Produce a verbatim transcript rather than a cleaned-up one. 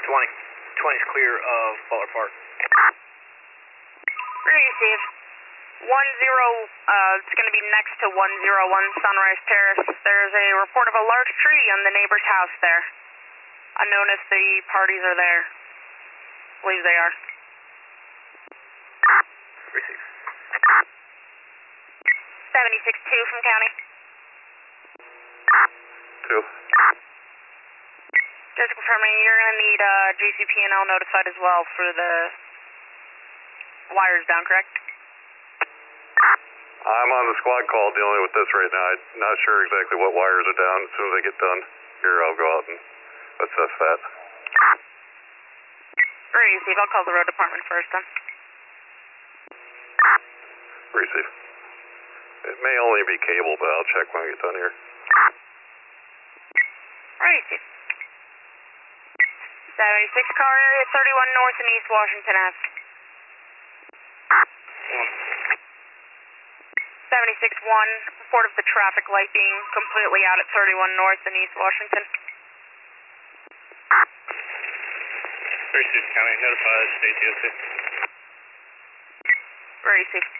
twenty. twenty's clear of Butler Park. Receive. One zero, uh, it's going to be next to one zero one Sunrise Terrace. There's a report of a large tree on the neighbor's house there. Unknown if the parties are there. I believe they are. Receive. seventy-six two from county. Two. Just confirming, you're going to need uh, G C P and L notified as well for the wires down, correct? I'm on the squad call dealing with this right now. I'm not sure exactly what wires are down. As soon as I get done here, I'll go out and assess that. Receive. I'll call the road department first then. Receive. It may only be cable, but I'll check when I get done here. Receive. seventy-six car area, thirty-one North and East Washington Ave. seventy-six one, report of the traffic light being completely out at thirty-one North and East Washington. Receive, county, notified, state D O T. Receive.